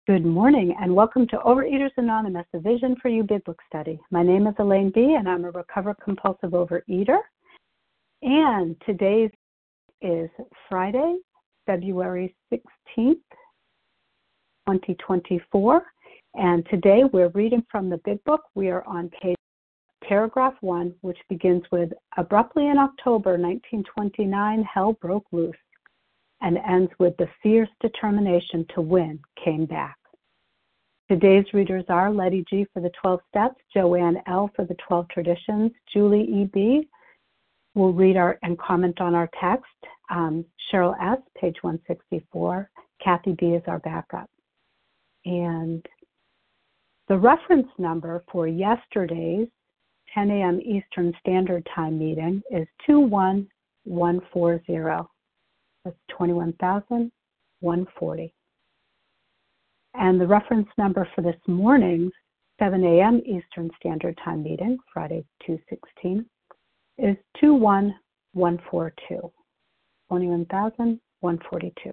Good morning and welcome to Overeaters Anonymous, a Vision for You Big Book study. My name is Elaine B. and I'm a recovered compulsive overeater. And today is Friday, February 16th, 2024. And today we're reading from the Big Book. We are on paragraph 1, which begins with, abruptly in October 1929, hell broke loose, and ends with the fierce determination to win came back. Today's readers are Letty G. for the 12 Steps, Joanne L. for the 12 Traditions, Julie E.B. will read and comment on our text, Cheryl S., page 164, Kathy B. is our backup. And the reference number for yesterday's 10 a.m. Eastern Standard Time meeting is 21140. That's 21,140. And the reference number for this morning's 7 a.m. Eastern Standard Time meeting, Friday, 2/16, is 21142. 21,142.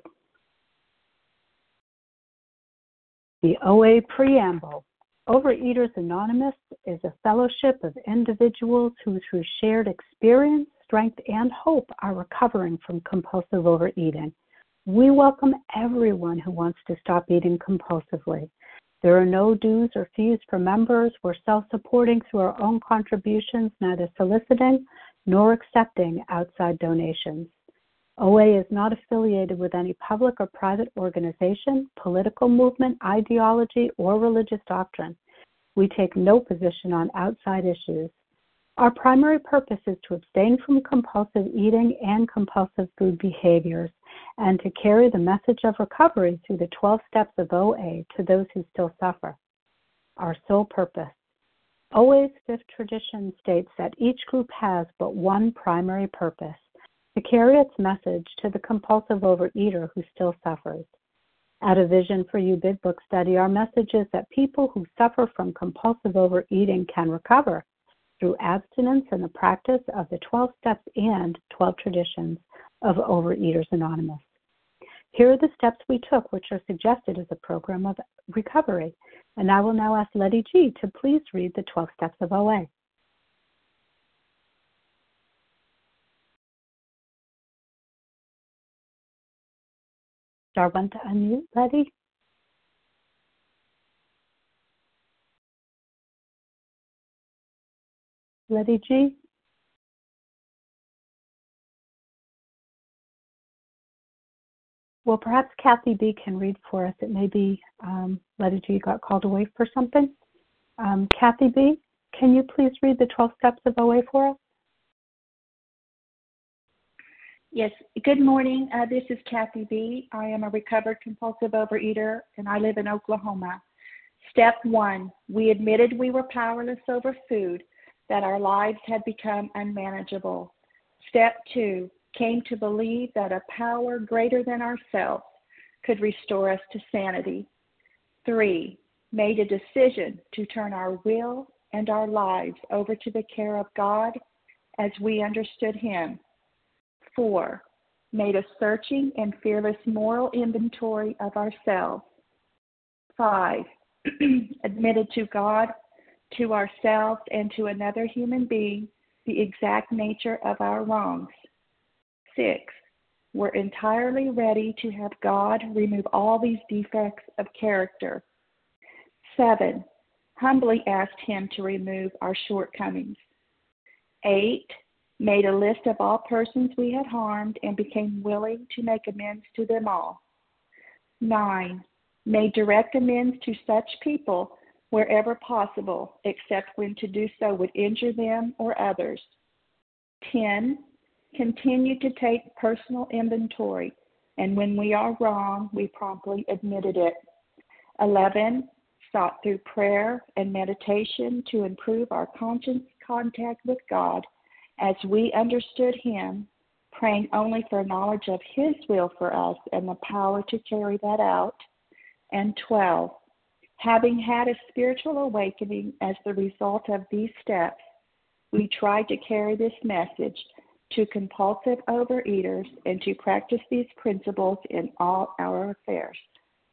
The OA Preamble. Overeaters Anonymous is a fellowship of individuals who, through shared experience, strength, and hope, are recovering from compulsive overeating. We welcome everyone who wants to stop eating compulsively. There are no dues or fees for members. We're self-supporting through our own contributions, neither soliciting nor accepting outside donations. OA is not affiliated with any public or private organization, political movement, ideology, or religious doctrine. We take no position on outside issues. Our primary purpose is to abstain from compulsive eating and compulsive food behaviors and to carry the message of recovery through the 12 steps of OA to those who still suffer. Our sole purpose. OA's fifth tradition states that each group has but one primary purpose, to carry its message to the compulsive overeater who still suffers. At a Vision for You Big Book study, our message is that people who suffer from compulsive overeating can recover through abstinence and the practice of the 12 steps and 12 traditions of Overeaters Anonymous. Here are the steps we took, which are suggested as a program of recovery. And I will now ask Letty G. to please read the 12 steps of OA. Star one to unmute, Letty. Letty G. Well, perhaps Kathy B. can read for us. It may be Letty G. got called away for something. Kathy B., can you please read the 12 steps of OA for us? Yes. Good morning. This is Kathy B. I am a recovered compulsive overeater, and I live in Oklahoma. Step 1, we admitted we were powerless over food, that our lives had become unmanageable. Step 2, came to believe that a power greater than ourselves could restore us to sanity. 3, made a decision to turn our will and our lives over to the care of God as we understood Him. 4, made a searching and fearless moral inventory of ourselves. 5, admitted to God, to ourselves, and to another human being the exact nature of our wrongs. 6, we're entirely ready to have God remove all these defects of character. 7, humbly asked Him to remove our shortcomings. 8, made a list of all persons we had harmed and became willing to make amends to them all. 9, made direct amends to such people wherever possible, except when to do so would injure them or others. 10, continued to take personal inventory, and when we are wrong, we promptly admitted it. 11, sought through prayer and meditation to improve our conscious contact with God as we understood Him, praying only for knowledge of His will for us and the power to carry that out. And 12, having had a spiritual awakening as the result of these steps, we tried to carry this message to compulsive overeaters and to practice these principles in all our affairs.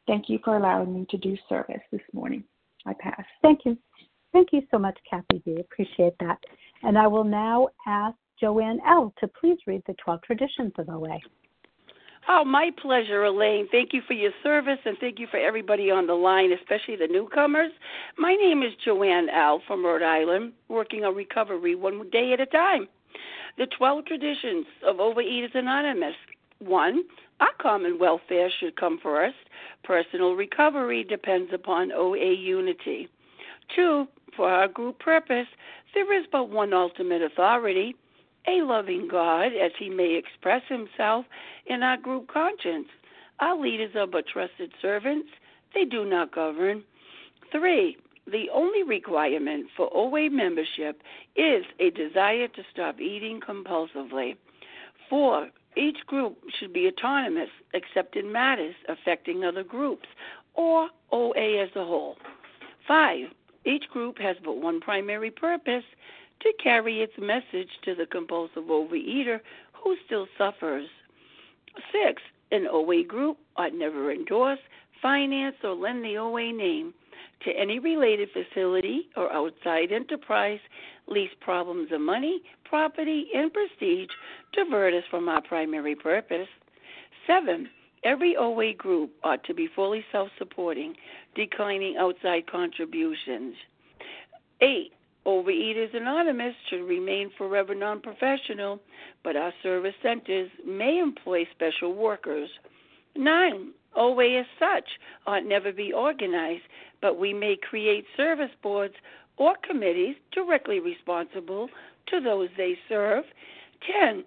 Thank you for allowing me to do service this morning. I pass. Thank you. Thank you so much, Kathy B. Appreciate that. And I will now ask Joanne L. to please read the 12 traditions of OA. Oh, my pleasure, Elaine. Thank you for your service, and thank you for everybody on the line, especially the newcomers. My name is Joanne L. from Rhode Island, working on recovery one day at a time. The 12 traditions of Overeaters Anonymous. 1, our common welfare should come first. Personal recovery depends upon OA unity. 2, for our group purpose, there is but one ultimate authority, a loving God, as he may express himself in our group conscience. Our leaders are but trusted servants. They do not govern. 3, the only requirement for OA membership is a desire to stop eating compulsively. 4, each group should be autonomous except in matters affecting other groups or OA as a whole. 5, each group has but one primary purpose, to carry its message to the compulsive overeater who still suffers. 6, an OA group ought never endorse, finance, or lend the OA name to any related facility or outside enterprise, lest problems of money, property, and prestige divert us from our primary purpose. 7, every OA group ought to be fully self-supporting, declining outside contributions. 8, Overeaters Anonymous should remain forever non-professional, but our service centers may employ special workers. 9, OA as such ought never be organized, but we may create service boards or committees directly responsible to those they serve. 10,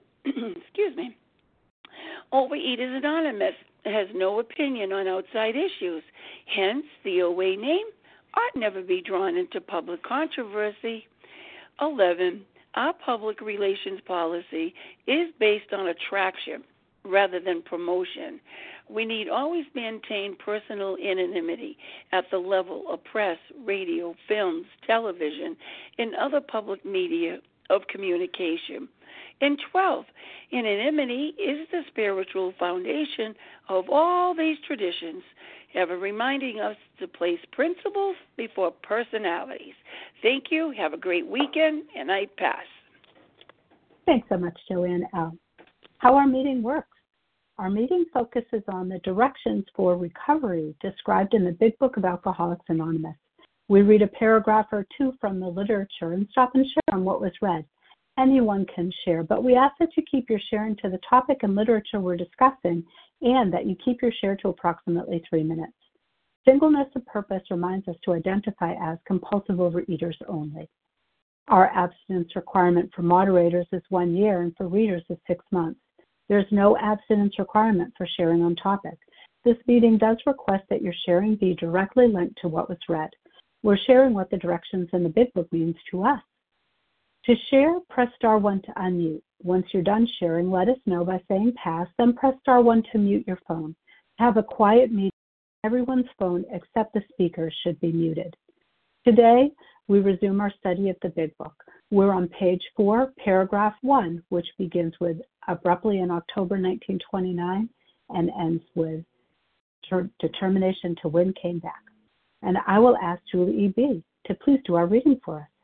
Overeaters Anonymous has no opinion on outside issues. Hence, the OA name ought never be drawn into public controversy. 11, our public relations policy is based on attraction rather than promotion. We need always maintain personal anonymity at the level of press, radio, films, television, and other public media of communication. And 12, anonymity is the spiritual foundation of all these traditions, ever reminding us to place principles before personalities. Thank you. Have a great weekend, and I pass. Thanks so much, Joanne L. How our meeting works. Our meeting focuses on the directions for recovery described in the Big Book of Alcoholics Anonymous. We read a paragraph or two from the literature and stop and share on what was read. Anyone can share, but we ask that you keep your sharing to the topic and literature we're discussing, and that you keep your share to approximately 3 minutes. Singleness of purpose reminds us to identify as compulsive overeaters only. Our abstinence requirement for moderators is 1 year, and for readers is 6 months. There's no abstinence requirement for sharing on topic. This meeting does request that your sharing be directly linked to what was read. We're sharing what the directions in the Big Book means to us. To share, press star 1 to unmute. Once you're done sharing, let us know by saying pass, then press star 1 to mute your phone. Have a quiet meeting. Everyone's phone except the speaker should be muted. Today, we resume our study of the Big Book. We're on page 4, paragraph 1, which begins with abruptly in October 1929 and ends with determination to win came back. And I will ask Julie E. B. to please do our reading for us.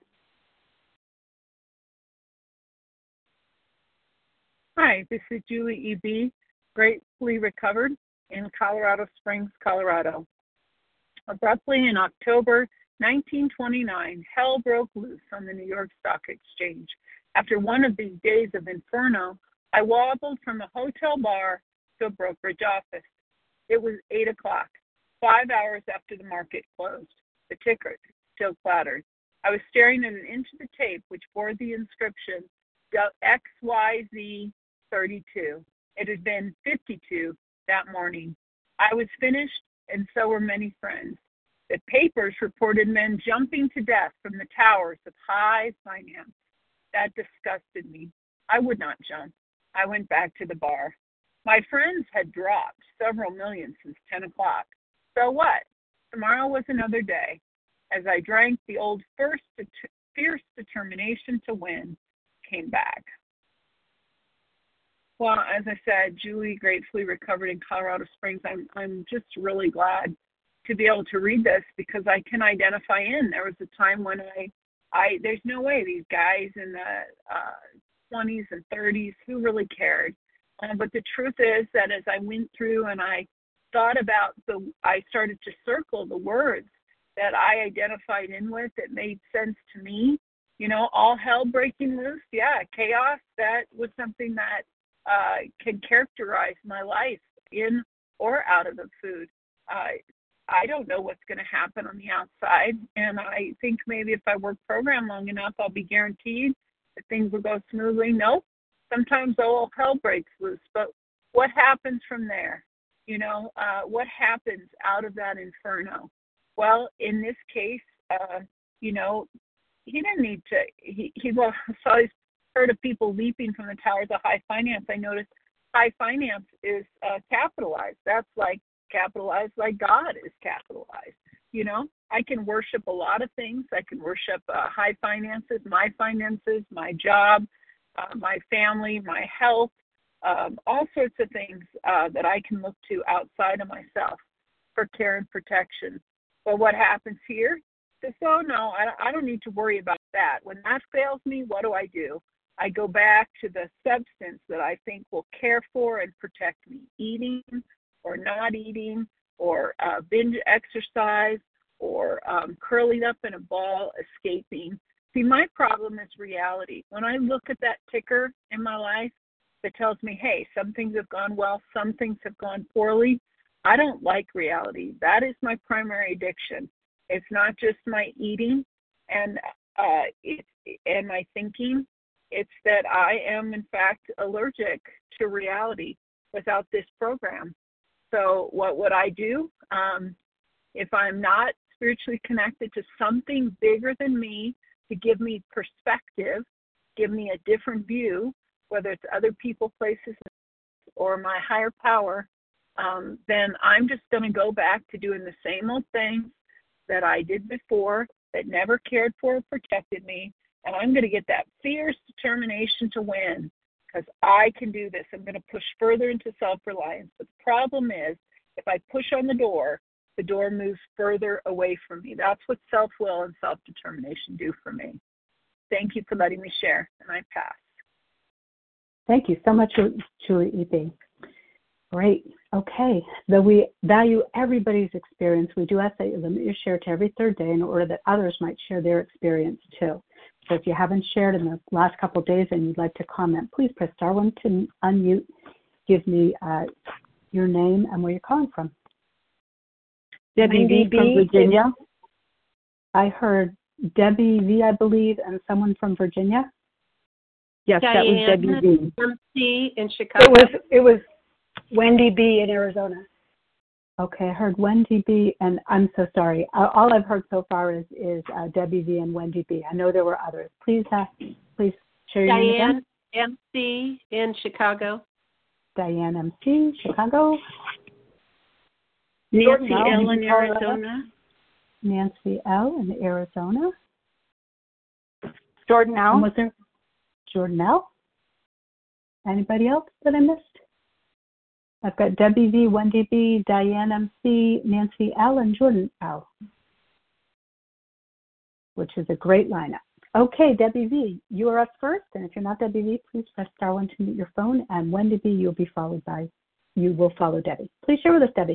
Hi, this is Julie E. B., gratefully recovered in Colorado Springs, Colorado. Abruptly in October 1929, hell broke loose on the New York Stock Exchange. After one of these days of inferno, I wobbled from a hotel bar to a brokerage office. It was 8 o'clock, 5 hours after the market closed. The ticker still clattered. I was staring at an inch of the tape which bore the inscription XYZ 32. It had been 52 that morning. I was finished, and so were many friends. The papers reported men jumping to death from the towers of high finance. That disgusted me. I would not jump. I went back to the bar. My friends had dropped several million since 10 o'clock. So what? Tomorrow was another day. As I drank, the old fierce determination to win came back. Well, as I said, Julie gratefully recovered in Colorado Springs. I'm just really glad to be able to read this because I can identify in. There was a time when I there's no way these guys in the 20s and 30s who really cared. But the truth is that as I went through and I thought about I started to circle the words that I identified in with that made sense to me. You know, all hell breaking loose. Yeah, chaos. That was something that can characterize my life in or out of the food. I don't know what's going to happen on the outside, and I think maybe if I work program long enough, I'll be guaranteed that things will go smoothly. Nope. Sometimes all hell breaks loose, but what happens from there? You know, what happens out of that inferno? Well, in this case, you know, he didn't need to. He heard of people leaping from the towers of high finance. I noticed high finance is capitalized. That's like capitalized like God is capitalized. You know, I can worship a lot of things. I can worship high finances, my job, my family, my health, all sorts of things that I can look to outside of myself for care and protection. But what happens here? So no, I don't need to worry about that. When that fails me, what do? I go back to the substance that I think will care for and protect me, eating or not eating, or binge exercise, or curling up in a ball, escaping. See, my problem is reality. When I look at that ticker in my life that tells me, hey, some things have gone well, some things have gone poorly, I don't like reality. That is my primary addiction. It's not just my eating and my thinking. It's that I am, in fact, allergic to reality without this program. So what would I do? If I'm not spiritually connected to something bigger than me to give me perspective, give me a different view, whether it's other people, places, or my higher power, then I'm just going to go back to doing the same old things that I did before that never cared for or protected me, and I'm going to get that fierce determination to win because I can do this. I'm going to push further into self-reliance. But the problem is, if I push on the door moves further away from me. That's what self-will and self-determination do for me. Thank you for letting me share, and I pass. Thank you so much, Julie E.B. Great. Okay. Though we value everybody's experience, we do ask that you limit your share to every third day in order that others might share their experience too. So if you haven't shared in the last couple of days and you'd like to comment, please press star 1 to unmute. Give me your name and where you're calling from. Debbie V from Virginia. I heard Debbie V, I believe, and someone from Virginia. Yes, Diane, that was Debbie V. MC in Chicago. It was Wendy B in Arizona. Okay, I heard Wendy B, and I'm so sorry. All I've heard so far is Debbie V and Wendy B. I know there were others. Please share your name again. Diane MC in Chicago. Diane MC, Chicago. Nancy L in Arizona. Nancy L in Arizona. Jordan L. And was there Jordan L? Anybody else that I missed? I've got Debbie V, Wendy B, Diane MC, Nancy L, and Jordan L, which is a great lineup. Okay, Debbie V, you are up first, and if you're not Debbie V, please press star 1 to mute your phone, and Wendy B, you will follow Debbie. Please share with us, Debbie.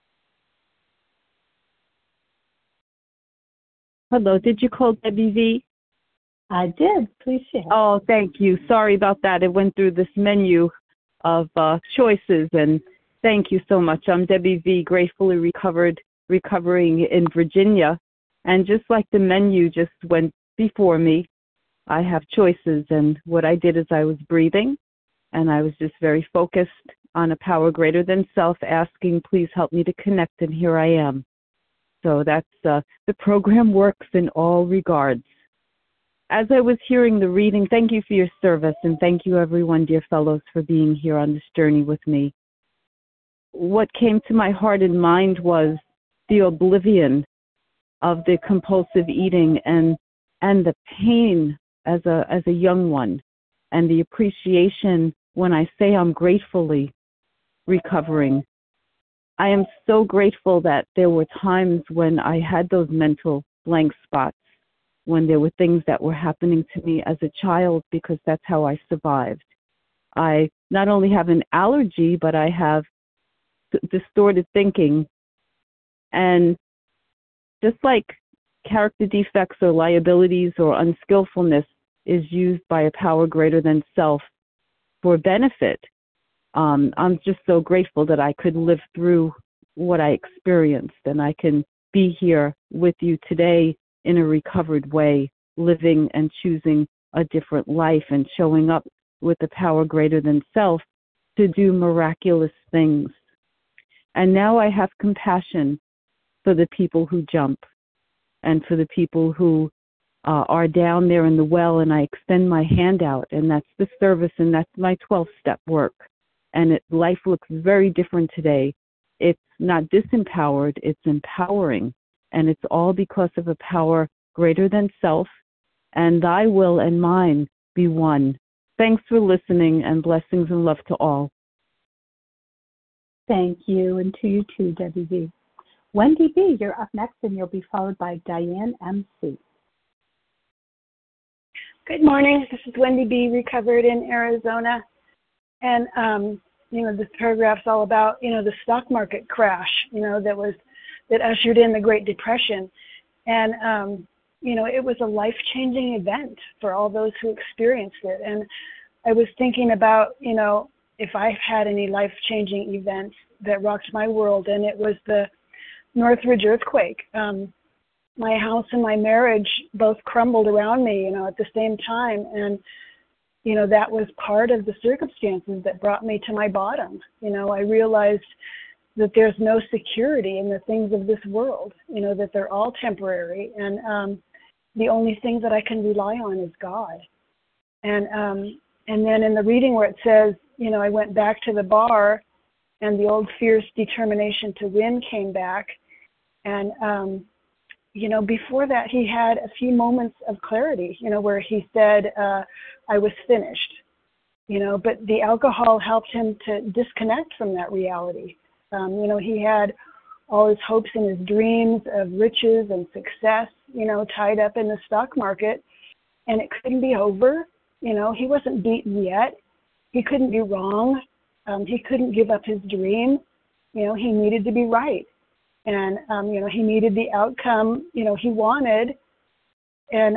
Hello, did you call Debbie V? I did. Please share. Oh, thank you. Sorry about that. It went through this menu of choices, and thank you so much. I'm Debbie V, gratefully recovering in Virginia, and just like the menu just went before me, I have choices, and what I did is I was breathing, and I was just very focused on a power greater than self, asking, please help me to connect, and here I am. So that's the program works in all regards. As I was hearing the reading, thank you for your service, and thank you, everyone, dear fellows, for being here on this journey with me. What came to my heart and mind was the oblivion of the compulsive eating and the pain as a young one, and the appreciation when I say I'm gratefully recovering. I am so grateful that there were times when I had those mental blank spots, when there were things that were happening to me as a child, because that's how I survived. I not only have an allergy, but I have distorted thinking. And just like character defects or liabilities or unskillfulness is used by a power greater than self for benefit, I'm just so grateful that I could live through what I experienced, and I can be here with you today in a recovered way, living and choosing a different life and showing up with the power greater than self to do miraculous things. And now I have compassion for the people who jump and for the people who are down there in the well, and I extend my hand out, and that's the service, and that's my 12-step work. And life looks very different today. It's not disempowered, it's empowering, and it's all because of a power greater than self, and thy will and mine be one. Thanks for listening, and blessings and love to all. Thank you, and to you too, Debbie V. Wendy B., you're up next, and you'll be followed by Diane M.C. Good morning. This is Wendy B., recovered in Arizona. And, this paragraph's all about, the stock market crash, that ushered in the Great Depression. And, it was a life-changing event for all those who experienced it. And I was thinking about, if I've had any life-changing events that rocked my world, and it was the Northridge earthquake. My house and my marriage both crumbled around me, at the same time. And, that was part of the circumstances that brought me to my bottom. I realized that there's no security in the things of this world, that they're all temporary. And the only thing that I can rely on is God. And then in the reading where it says, I went back to the bar and the old fierce determination to win came back. And, before that, he had a few moments of clarity, where he said, I was finished, but the alcohol helped him to disconnect from that reality. He had all his hopes and his dreams of riches and success, tied up in the stock market, and it couldn't be over. He wasn't beaten yet. He couldn't be wrong. He couldn't give up his dream. He needed to be right. And, he needed the outcome, he wanted. And,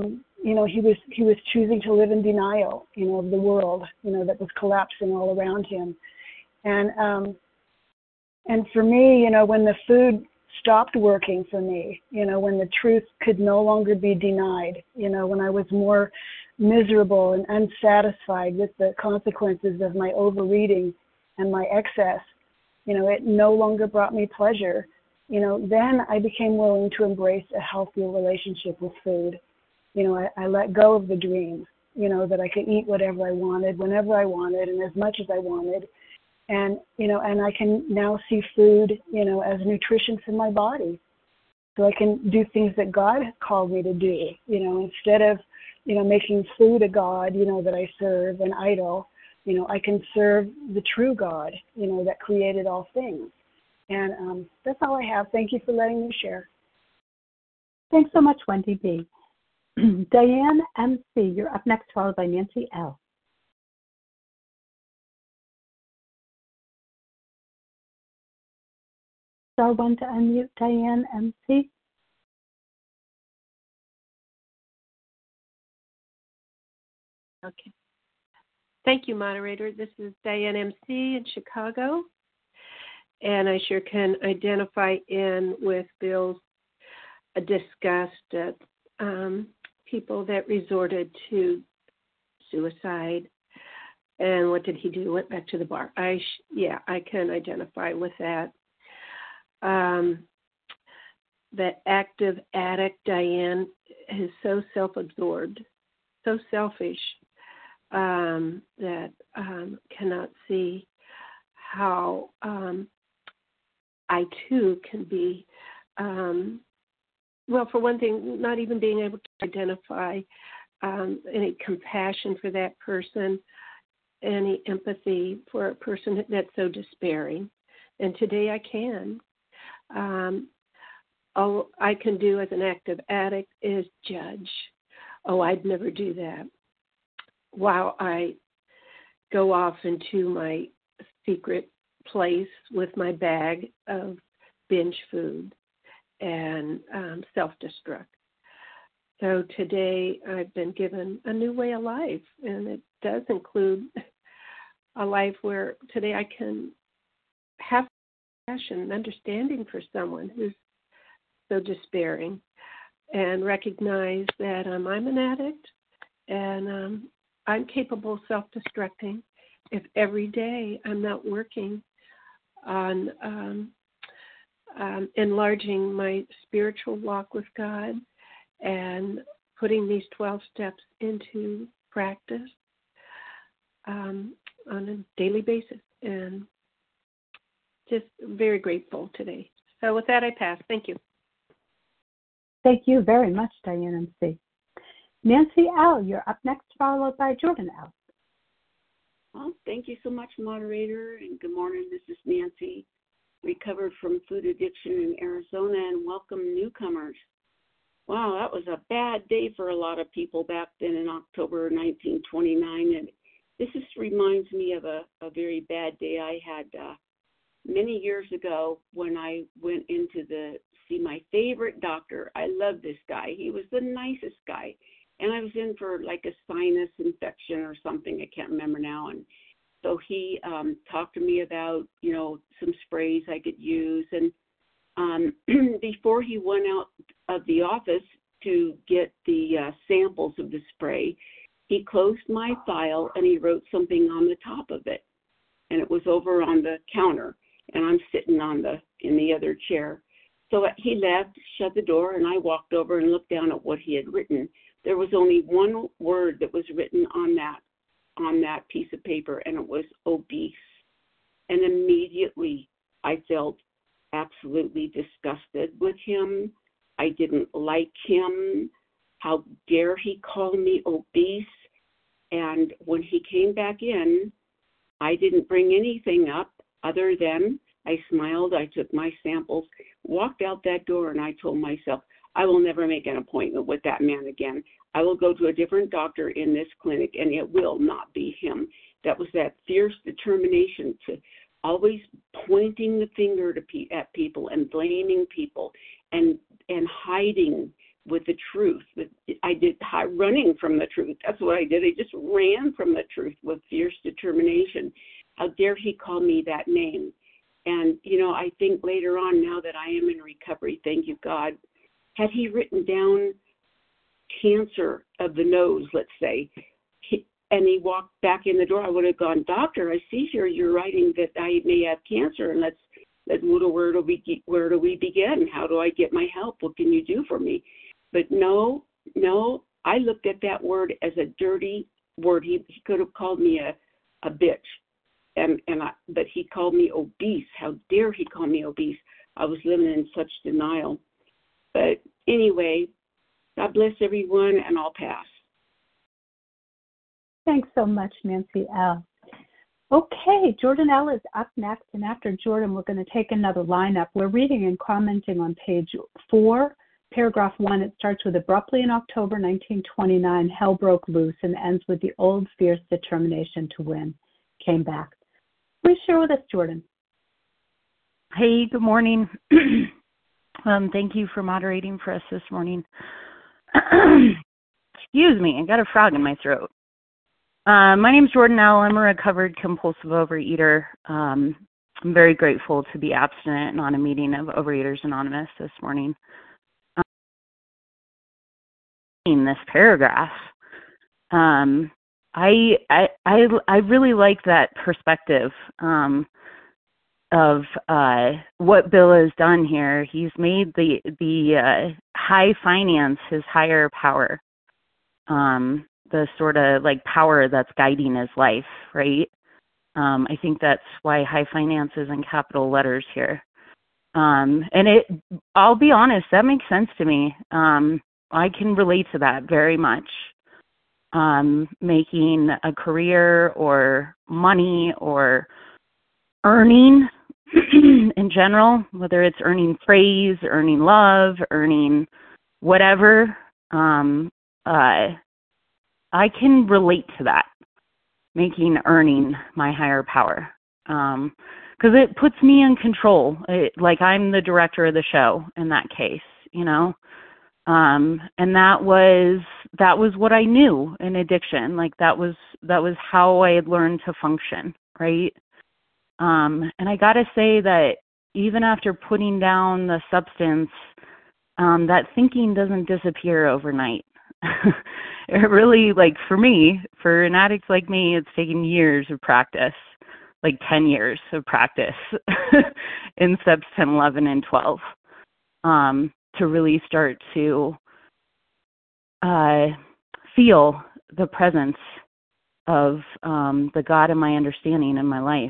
he was choosing to live in denial, of the world, that was collapsing all around him. And for me, when the food stopped working for me, when the truth could no longer be denied, when I was more miserable and unsatisfied with the consequences of my overeating and my excess, it no longer brought me pleasure. Then I became willing to embrace a healthier relationship with food. I let go of the dream, that I could eat whatever I wanted, whenever I wanted, and as much as I wanted. And, and I can now see food, as nutrition for my body. So I can do things that God has called me to do, instead of, making food a God, that I serve, an idol, I can serve the true God, that created all things. And that's all I have. Thank you for letting me share. Thanks so much, Wendy B. Diane M.C., you're up next, followed by Nancy L. Star one to unmute Diane M.C. Okay. Thank you, moderator. This is Diane M.C. in Chicago. And I sure can identify in with Bill's disgust at people that resorted to suicide. And what did he do? Went back to the bar. I can identify with that. The active addict, Diane, is so self-absorbed, so selfish, that cannot see how I too can be, for one thing, not even being able to identify any compassion for that person any empathy for a person that's so despairing. And today I can. All I can do as an active addict is judge. Oh, I'd never do that. While I go off into my secret place with my bag of binge food and self-destruct. So today I've been given a new way of life, and it does include a life where today I can have compassion and understanding for someone who's so despairing, and recognize that I'm an addict, and I'm capable of self-destructing if every day I'm not working on enlarging my spiritual walk with God and putting these 12 steps into practice on a daily basis. And just very grateful today. So with that, I pass. Thank you. Thank you very much, Diane MC. Nancy L., you're up next, followed by Jordan L. Well, thank you so much, moderator, and good morning. This is Nancy, recovered from food addiction in Arizona, and welcome newcomers. Wow, that was a bad day for a lot of people back then in October 1929, and this just reminds me of a very bad day I had many years ago when I went into see my favorite doctor. I love this guy. He was the nicest guy. And I was in for like a sinus infection or something. I can't remember now. And so he talked to me about, some sprays I could use. And before he went out of the office to get the samples of the spray, he closed my file and he wrote something on the top of it. And it was over on the counter. And I'm sitting in the other chair. So he left, shut the door, and I walked over and looked down at what he had written. There was only one word that was written on that piece of paper, and it was obese. And immediately I felt absolutely disgusted with him. I didn't like him. How dare he call me obese? And when he came back in, I didn't bring anything up other than I smiled, I took my samples, walked out that door, and I told myself, I will never make an appointment with that man again. I will go to a different doctor in this clinic, and it will not be him. That was that fierce determination to always pointing the finger at people and blaming people and hiding with the truth. I did running from the truth. That's what I did. I just ran from the truth with fierce determination. How dare he call me that name? And, I think later on, now that I am in recovery, thank you, God, had he written down cancer of the nose, let's say, and he walked back in the door, I would have gone, doctor, I see here you're writing that I may have cancer, and where do we begin? How do I get my help? What can you do for me? But no, I looked at that word as a dirty word. He could have called me a bitch. But he called me obese. How dare he call me obese? I was living in such denial. But anyway, God bless everyone, and I'll pass. Thanks so much, Nancy L. Okay, Jordan L. is up next, and after Jordan, we're going to take another lineup. We're reading and commenting on page 4, paragraph 1. It starts with abruptly in October 1929, hell broke loose, and ends with the old fierce determination to win came back. Please share with us, Jordan. Hey, good morning. Thank you for moderating for us this morning. Excuse me, I got a frog in my throat. My name's Jordan L. I'm a recovered compulsive overeater. I'm very grateful to be abstinent and on a meeting of Overeaters Anonymous this morning. In this paragraph, I really like that perspective of what Bill has done here. He's made the high finance his higher power, the sort of like power that's guiding his life, right? I think that's why high finance is in capital letters here. And I'll be honest, that makes sense to me. I can relate to that very much. making a career or money or earning in general, whether it's earning praise, earning love, earning whatever, I can relate to that, earning my higher power, because it puts me in control. Like I'm the director of the show in that case, and that was what I knew in addiction. Like that was how I had learned to function, right? And I got to say that even after putting down the substance, that thinking doesn't disappear overnight. It really, like for me, for an addict like me, it's taken years of practice, like 10 years of practice in steps 10, 11, and 12, to really start to feel the presence of the God in my understanding in my life,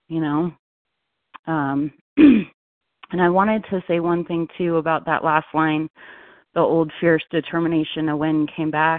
And I wanted to say one thing, too, about that last line, the old fierce determination to win came back.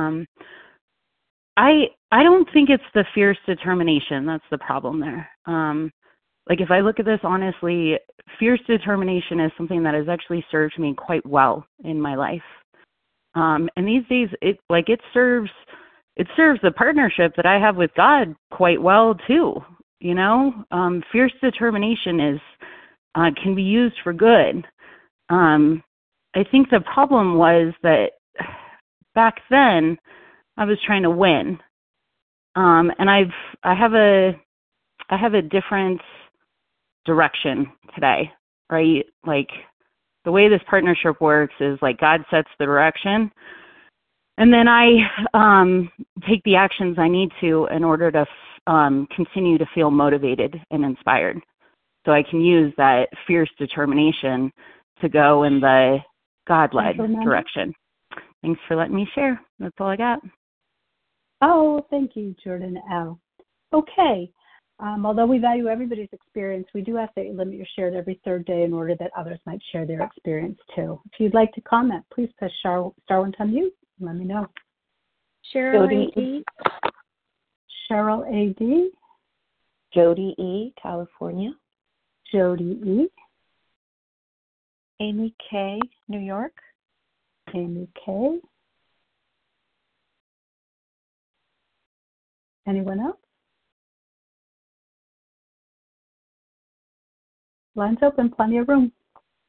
I don't think it's the fierce determination that's the problem there. Like if I look at this honestly, fierce determination is something that has actually served me quite well in my life. And these days, it serves the partnership that I have with God quite well too. Fierce determination is can be used for good. I think the problem was that back then I was trying to win, and I have a different direction today, right? Like the way this partnership works is like God sets the direction, and then I take the actions I need to in order to continue to feel motivated and inspired. So I can use that fierce determination to go in the God-led direction. Thanks for letting me share. That's all I got. Oh, thank you, Jordan L. Okay. Although we value everybody's experience, we do ask that you limit your shares every third day in order that others might share their experience too. If you'd like to comment, please press star one to unmute and let me know. Cheryl A.D. Cheryl A.D. Jody E., California. Jody E. Amy K., New York. Amy K. Anyone else? Lines open, plenty of room.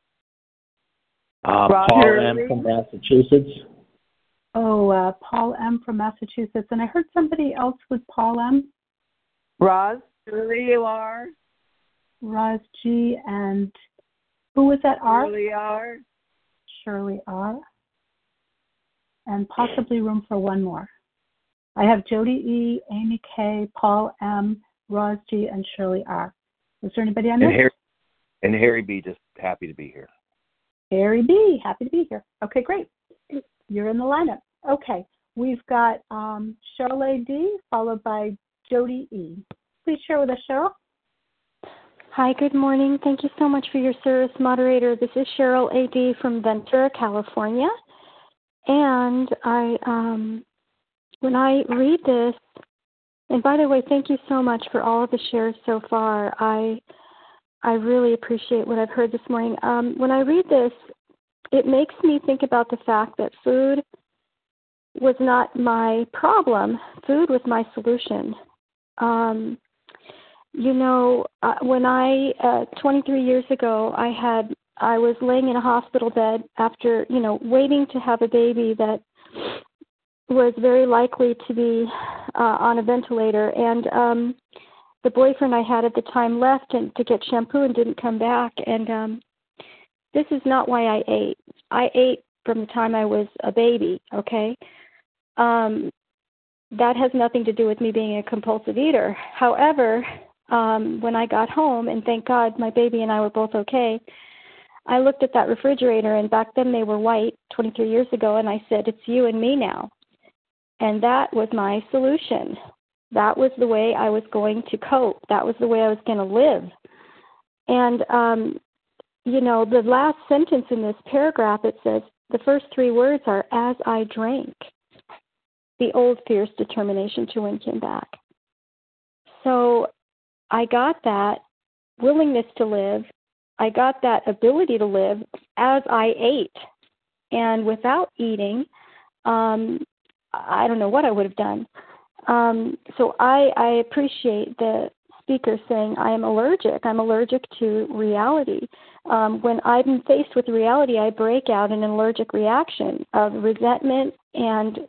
Paul M. from Massachusetts. Oh, Paul M. from Massachusetts. And I heard somebody else with Paul M. Roz, Shirley R. Roz G. And who was that R? Shirley R. Shirley R. And possibly room for one more. I have Jody E., Amy K., Paul M., Roz G., and Shirley R. Is there anybody I missed? And Harry B., just happy to be here. Harry B., happy to be here. Okay, great. You're in the lineup. Okay, we've got Cheryl A.D. followed by Jody E. Please share with us, Cheryl. Hi, good morning. Thank you so much for your service, moderator. This is Cheryl A.D. from Ventura, California. And when I read this, and by the way, thank you so much for all of the shares so far. I really appreciate what I've heard this morning. When I read this, it makes me think about the fact that food was not my problem. Food was my solution. When 23 years ago, I was laying in a hospital bed after, waiting to have a baby that was very likely to be on a ventilator. And the boyfriend I had at the time left to get shampoo and didn't come back. And this is not why I ate. I ate from the time I was a baby, okay? That has nothing to do with me being a compulsive eater. However, when I got home, and thank God my baby and I were both okay, I looked at that refrigerator, and back then they were white, 23 years ago, and I said, it's you and me now. And that was my solution. That was the way I was going to cope. That was the way I was going to live. And, the last sentence in this paragraph, it says, the first three words are, as I drank. the old fierce determination to win came back. So I got that willingness to live. I got that ability to live as I ate. And without eating, I don't know what I would have done. So I appreciate the speaker saying I am allergic. I'm allergic to reality. When I'm faced with reality, I break out in an allergic reaction of resentment and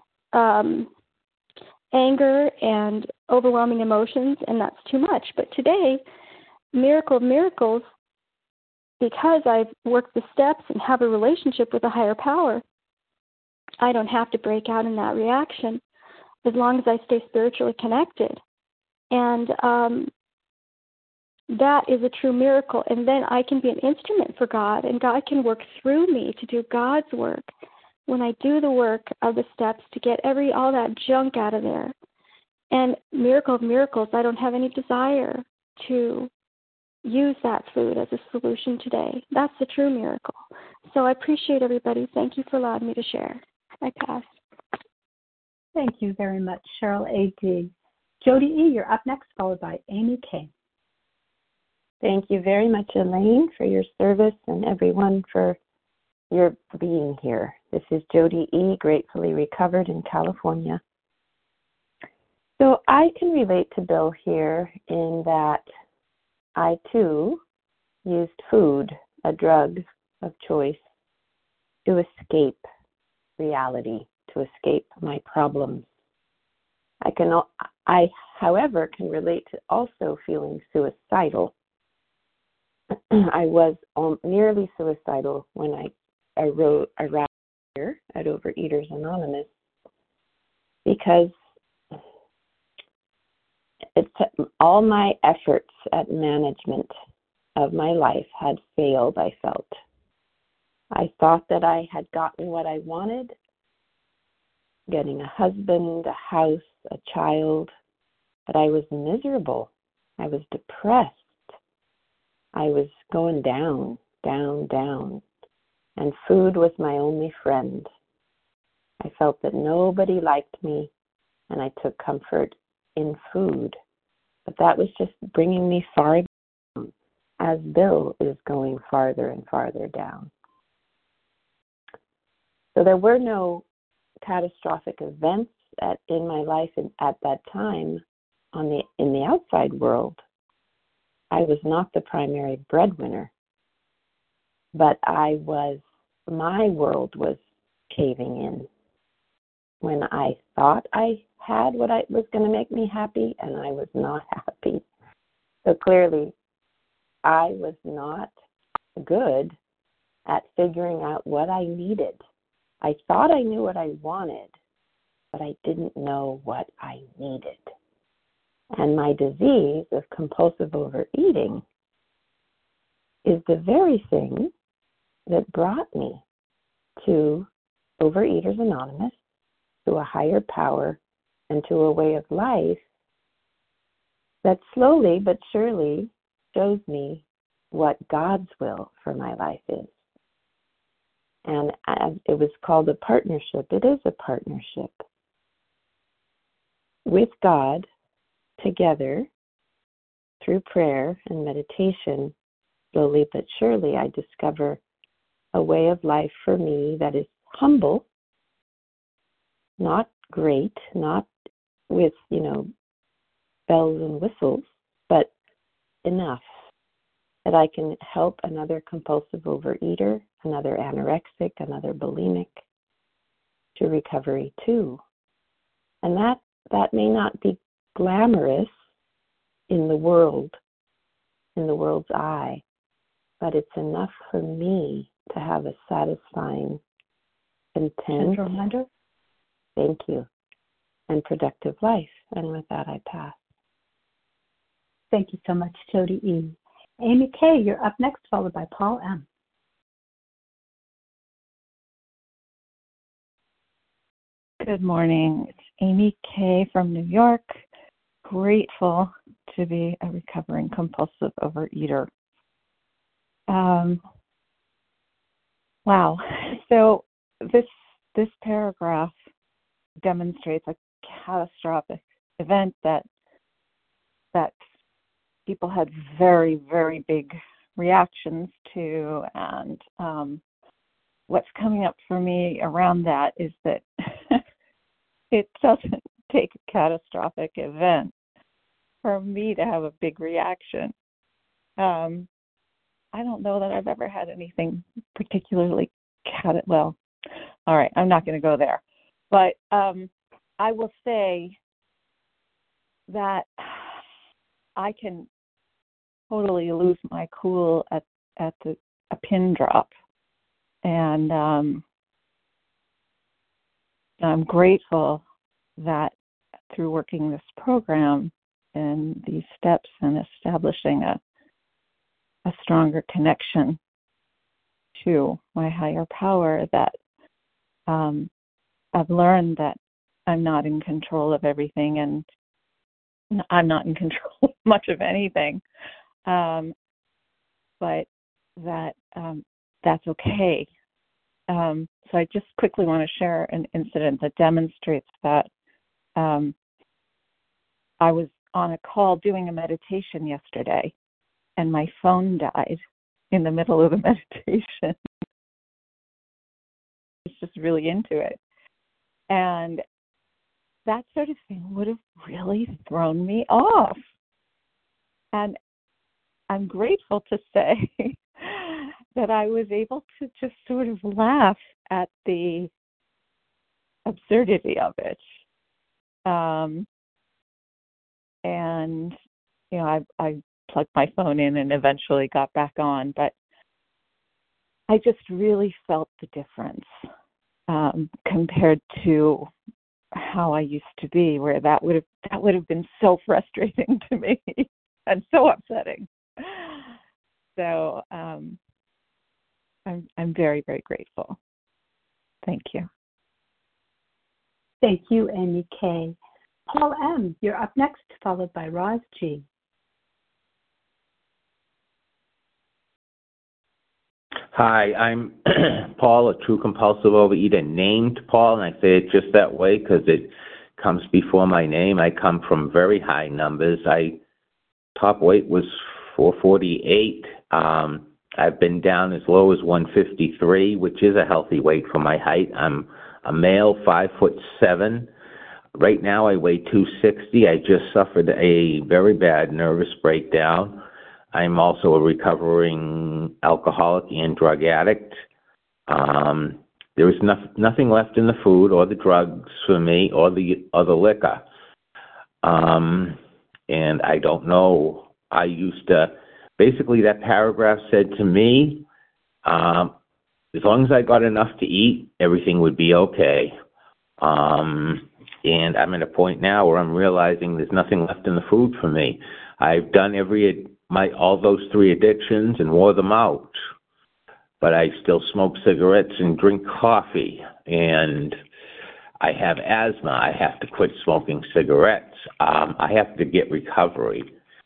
anger and overwhelming emotions, and that's too much. But today, miracle of miracles, because I've worked the steps and have a relationship with a higher power, I don't have to break out in that reaction as long as I stay spiritually connected. And that is a true miracle. And then I can be an instrument for God, and God can work through me to do God's work. When I do the work of the steps to get all that junk out of there. And miracle of miracles, I don't have any desire to use that food as a solution today. That's the true miracle. So I appreciate everybody. Thank you for allowing me to share. I pass. Thank you very much, Cheryl A.D. Jody E., you're up next, followed by Amy K. Thank you very much, Elaine, for your service, and everyone for your being here. This is Jody E., gratefully recovered in California. So I can relate to Bill here in that I, too, used food, a drug of choice, to escape reality, to escape my problems. I, however, can relate to also feeling suicidal. I was nearly suicidal when I arrived here at Overeaters Anonymous, because all my efforts at management of my life had failed, I felt. I thought that I had gotten what I wanted, getting a husband, a house, a child, but I was miserable. I was depressed. I was going down, down, down. And food was my only friend. I felt that nobody liked me, and I took comfort in food. But that was just bringing me far down, as Bill is going farther and farther down. So there were no catastrophic events in my life at that time in the outside world. I was not the primary breadwinner, but my world was caving in when I thought I had what was going to make me happy, and I was not happy. So clearly, I was not good at figuring out what I needed. I thought I knew what I wanted, but I didn't know what I needed. And my disease of compulsive overeating is the very thing that brought me to Overeaters Anonymous, to a higher power, and to a way of life that slowly but surely shows me what God's will for my life is. And it was called a partnership. It is a partnership with God, together through prayer and meditation. Slowly but surely I discover a way of life for me that is humble, not great, not with, bells and whistles, but enough that I can help another compulsive overeater, another anorexic, another bulimic to recovery too. And that may not be glamorous in the world's eye, but it's enough for me to have a satisfying, content, thank you, and productive life. And with that, I pass. Thank you so much, Jody E. Amy K., you're up next, followed by Paul M. Good morning. It's Amy K. from New York. Grateful to be a recovering compulsive overeater. Wow. So this paragraph demonstrates a catastrophic event that people had very, very big reactions to. And what's coming up for me around that is that it doesn't take a catastrophic event for me to have a big reaction. I don't know that I've ever had anything particularly well, all right, I'm not going to go there. But I will say that I can totally lose my cool at a pin drop. And I'm grateful that through working this program and these steps and establishing a stronger connection to my higher power, that I've learned that I'm not in control of everything, and I'm not in control of much of anything, but that that's okay. So I just quickly want to share an incident that demonstrates that. I was on a call doing a meditation yesterday, and my phone died in the middle of the meditation. I was just really into it. And that sort of thing would have really thrown me off. And I'm grateful to say that I was able to just sort of laugh at the absurdity of it. And, you know, I plugged my phone in and eventually got back on, but I just really felt the difference compared to how I used to be, where that would have been so frustrating to me and so upsetting. So I'm very, very grateful. Thank you. Thank you, Amy K. Paul M., you're up next, followed by Roz G. Hi, I'm Paul, a true compulsive overeater, named Paul, and I say it just that way because it comes before my name. I come from very high numbers. Top weight was 448. I've been down as low as 153, which is a healthy weight for my height. I'm a male, 5'7". Right now I weigh 260. I just suffered a very bad nervous breakdown. I'm also a recovering alcoholic and drug addict. There is nothing left in the food or the drugs for me or the liquor. And I don't know. I used to, basically that paragraph said to me, as long as I got enough to eat, everything would be okay. And I'm at a point now where I'm realizing there's nothing left in the food for me. I've done all those 3 addictions and wore them out, but I still smoke cigarettes and drink coffee, and I have asthma. I have to quit smoking cigarettes. I have to get recovery.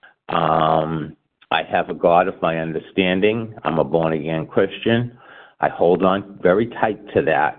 I have a God of my understanding. I'm a born-again Christian. I hold on very tight to that.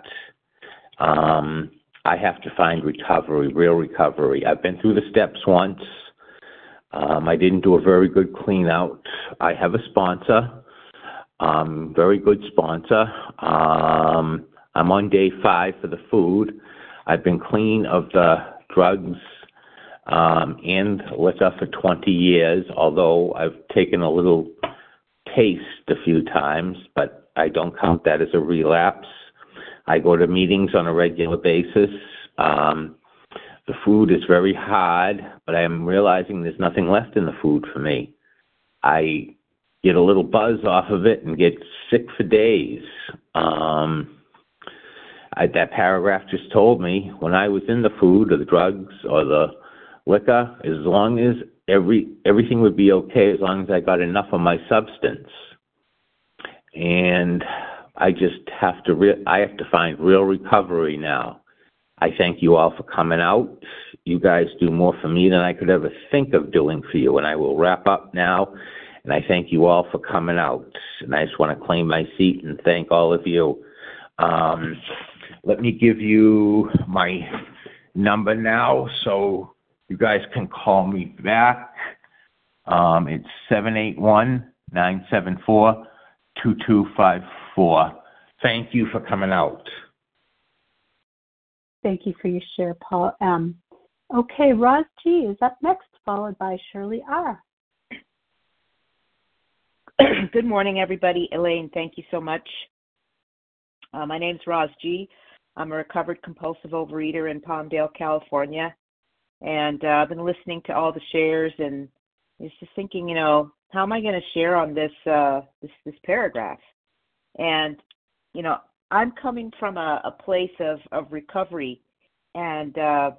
I have to find recovery, real recovery. I've been through the steps once. I didn't do a very good clean out. I have a sponsor, very good sponsor. I'm on day 5 for the food. I've been clean of the drugs and liquor for 20 years, although I've taken a little taste a few times, but I don't count that as a relapse. I go to meetings on a regular basis. The food is very hard, but I am realizing there's nothing left in the food for me. I get a little buzz off of it and get sick for days. That paragraph just told me when I was in the food or the drugs or the liquor, as long as everything would be okay as long as I got enough of my substance. And I just have to find real recovery now. I thank you all for coming out. You guys do more for me than I could ever think of doing for you, and I will wrap up now. And I thank you all for coming out. And I just want to claim my seat and thank all of you. Let me give you number now, so you guys can call me back. It's 781-974-2254. Thank you for coming out. Thank you for your share, Paul M. Okay, Roz G. is up next, followed by Shirley R. Good morning, everybody. Elaine, thank you so much. My name's Roz G. I'm a recovered compulsive overeater in Palmdale, California. And I've been listening to all the shares and just thinking, how am I going to share on this paragraph? And, I'm coming from a place of recovery and a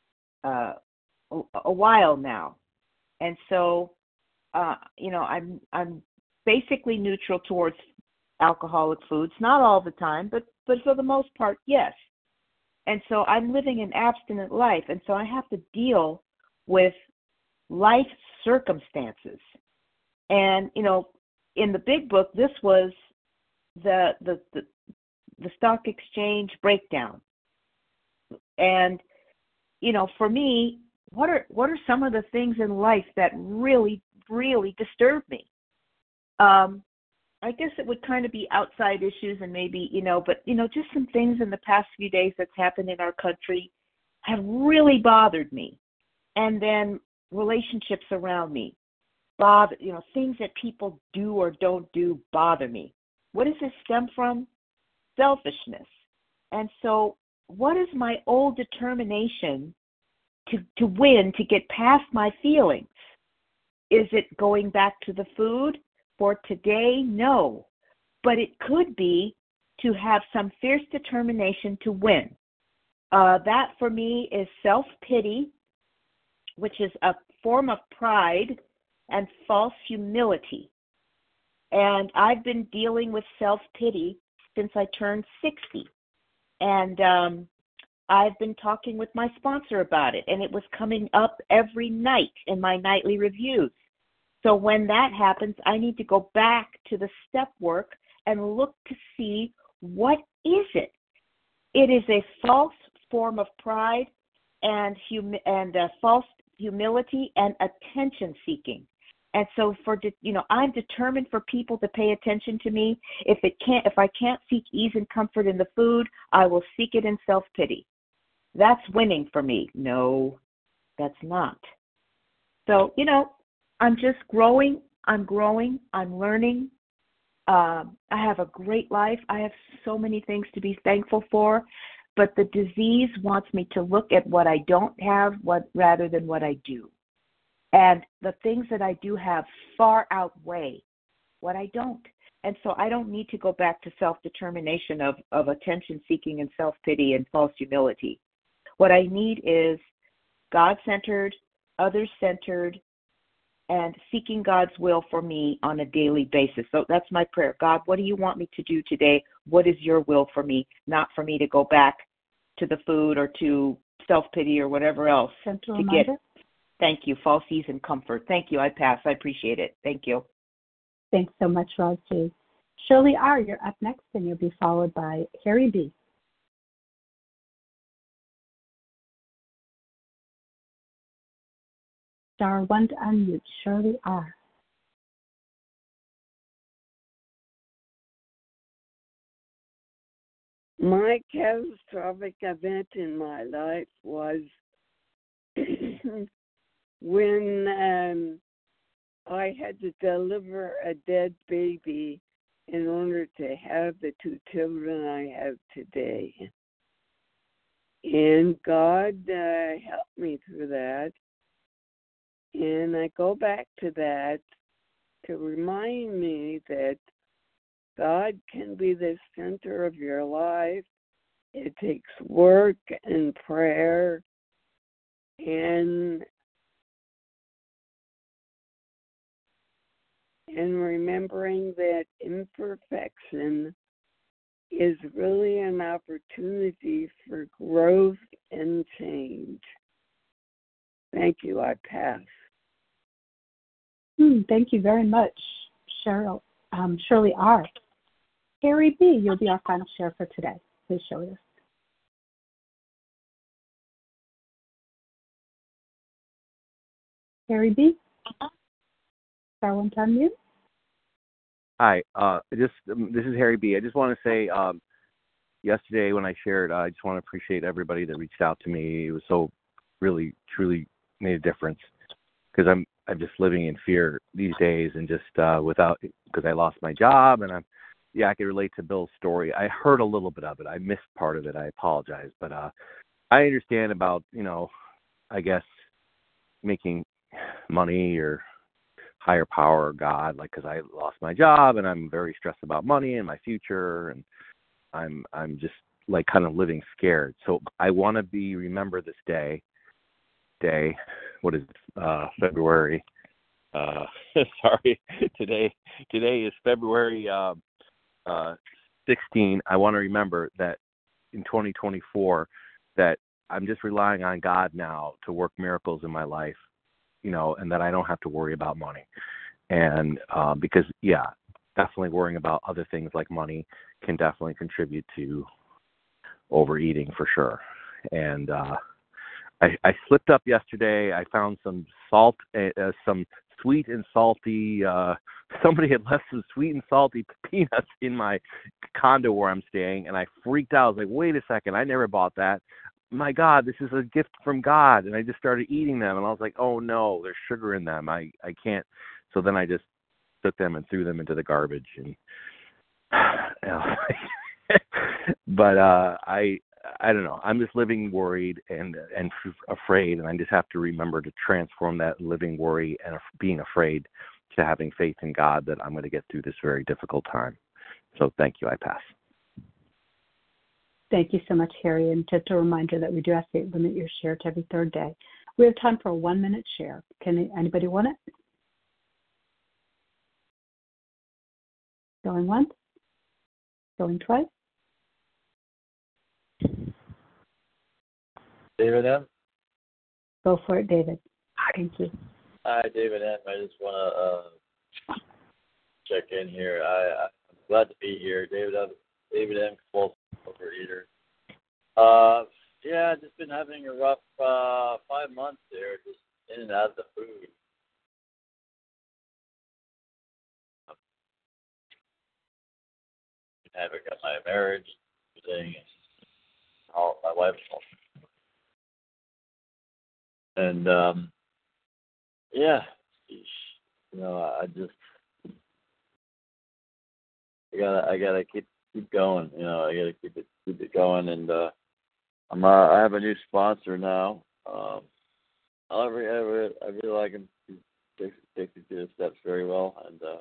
while now. And so, I'm basically neutral towards alcoholic foods, not all the time, but for the most part, yes. And so I'm living an abstinent life, and so I have to deal with life circumstances. And, in the big book, this was the stock exchange breakdown. And, for me, what are some of the things in life that really, really disturb me? I guess it would kind of be outside issues and maybe, but, just some things in the past few days that's happened in our country have really bothered me. And then relationships around me bother, things that people do or don't do bother me. What does this stem from? Selfishness. And so what is my old determination to win, to get past my feelings? Is it going back to the food? For today, no. But it could be to have some fierce determination to win. That for me is self-pity, which is a form of pride and false humility. And I've been dealing with self-pity since I turned 60. And I've been talking with my sponsor about it, and it was coming up every night in my nightly reviews. So when that happens, I need to go back to the step work and look to see what is it. It is a false form of pride and false humility and attention seeking. And so I'm determined for people to pay attention to me. If I can't seek ease and comfort in the food, I will seek it in self-pity. That's winning for me. No, that's not. So, I'm just growing. I'm learning. I have a great life. I have so many things to be thankful for, but the disease wants me to look at what I don't have rather than what I do. And the things that I do have far outweigh what I don't. And so I don't need to go back to self-determination of attention-seeking and self-pity and false humility. What I need is God-centered, others-centered, and seeking God's will for me on a daily basis. So that's my prayer. God, what do you want me to do today? What is your will for me? Not for me to go back to the food or to self-pity or whatever else to get. Thank you. False ease and comfort. Thank you. I pass. I appreciate it. Thank you. Thanks so much, Roz G. Shirley R., you're up next, and you'll be followed by Harry B. Star 1 to unmute. Shirley R. My catastrophic event in my life was when I had to deliver a dead baby in order to have the 2 children I have today. And God helped me through that. And I go back to that to remind me that God can be the center of your life. It takes work and prayer and remembering that imperfection is really an opportunity for growth and change. Thank you. I pass. Thank you very much, Shirley R. Harry B., you'll be our final share for today. Please show us. Harry B. Someone to unmute. Hi, this is Harry B. I just want to say, yesterday when I shared, I just want to appreciate everybody that reached out to me. It was so really, truly made a difference because I'm just living in fear these days and just because I lost my job and I can relate to Bill's story. I heard a little bit of it. I missed part of it. I apologize, but I understand about I guess making money or higher power or God, like because I lost my job and I'm very stressed about money and my future and I'm just like kind of living scared. So I want to be remember this day. What is it? February? Sorry, today is February 16. I want to remember that in 2024 that I'm just relying on God now to work miracles in my life, and that I don't have to worry about money. And because definitely worrying about other things like money can definitely contribute to overeating for sure. And I slipped up yesterday. I found some salt, some sweet and salty. Somebody had left some sweet and salty peanuts in my condo where I'm staying, and I freaked out. I was like, wait a second, I never bought that. My God, this is a gift from God. And I just started eating them, and I was like, oh no, there's sugar in them. I can't. So then I just took them and threw them into the garbage. And but I don't know. I'm just living worried and afraid, and I just have to remember to transform that living worry and being afraid to having faith in God that I'm going to get through this very difficult time. So thank you. I pass. Thank you so much, Harry. And just a reminder that we do ask that you limit your share to every third day. We have time for a 1-minute share. Can anybody want it? Going once? Going twice? David M. Go for it, David. Thank you. Hi, David M. I just want to check in here. I'm glad to be here. David M. Compulsive Overeater. Just been having a rough 5 months there, just in and out of the food. Having got my marriage, everything, all my wife. And I gotta keep going. I gotta keep it going. And I have a new sponsor now. I really like him. He takes me through the steps very well.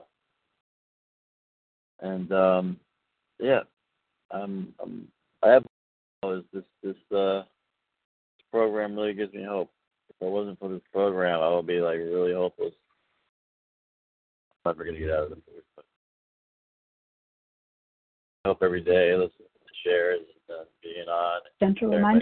I have this program really gives me hope. If it wasn't for this program, I would be like really hopeless. I'm never gonna get out of the food. But I hope every day, listen to the shares and being on. Gentle reminder.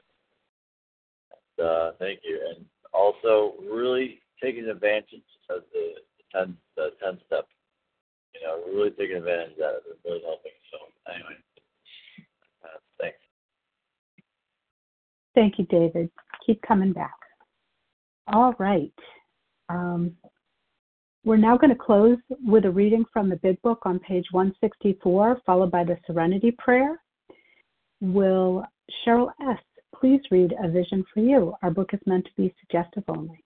Thank you, and also really taking advantage of the 10 step. Really taking advantage of that. It's really helping. So anyway, thanks. Thank you, David. Keep coming back. All right. We're now going to close with a reading from the Big Book on page 164, followed by the Serenity Prayer. Will Cheryl S. please read A Vision for You? Our book is meant to be suggestive only.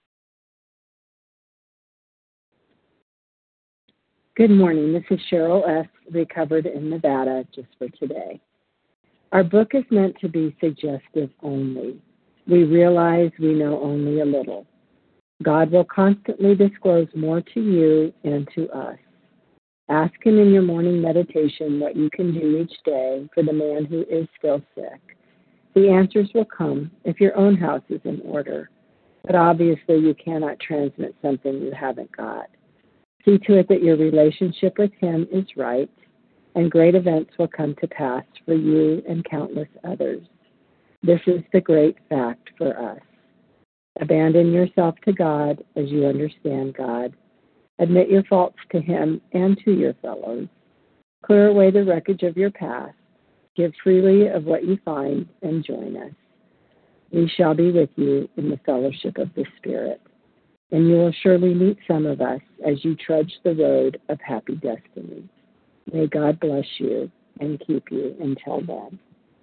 Good morning. This is Cheryl S., recovered in Nevada, just for today. Our book is meant to be suggestive only. We realize we know only a little. God will constantly disclose more to you and to us. Ask Him in your morning meditation what you can do each day for the man who is still sick. The answers will come if your own house is in order, but obviously you cannot transmit something you haven't got. See to it that your relationship with Him is right, and great events will come to pass for you and countless others. This is the great fact for us. Abandon yourself to God as you understand God. Admit your faults to Him and to your fellows. Clear away the wreckage of your past. Give freely of what you find and join us. We shall be with you in the fellowship of the Spirit. and you will surely meet some of us as you trudge the road of happy destiny. May God bless you and keep you until then.